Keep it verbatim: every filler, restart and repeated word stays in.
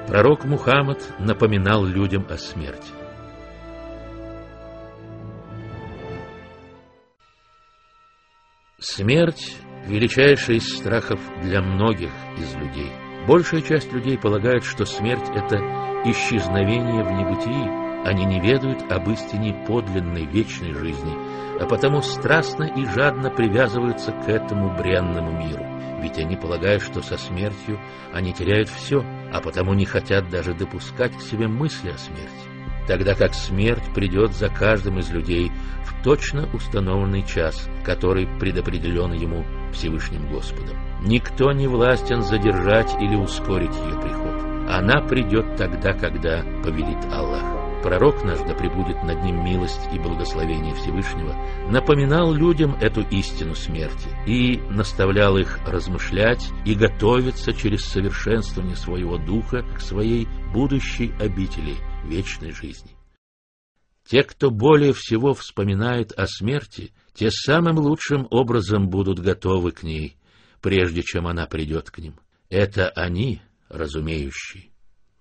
Пророк Мухаммад напоминал людям о смерти. Смерть — величайший из страхов для многих из людей. Большая часть людей полагает, что смерть — это исчезновение в небытии. Они не ведают об истине подлинной вечной жизни, а потому страстно и жадно привязываются к этому бренному миру. Ведь они полагают, что со смертью они теряют все, а потому не хотят даже допускать к себе мысли о смерти. Тогда как смерть придет за каждым из людей в точно установленный час, который предопределен ему Всевышним Господом. Никто не властен задержать или ускорить ее приход. Она придет тогда, когда повелит Аллах. Пророк наш, да пребудет над ним милость и благословение Всевышнего, напоминал людям эту истину смерти и наставлял их размышлять и готовиться через совершенствование своего духа к своей будущей обители вечной жизни. Те, кто более всего вспоминает о смерти, те самым лучшим образом будут готовы к ней, прежде чем она придет к ним. Это они, разумеющие.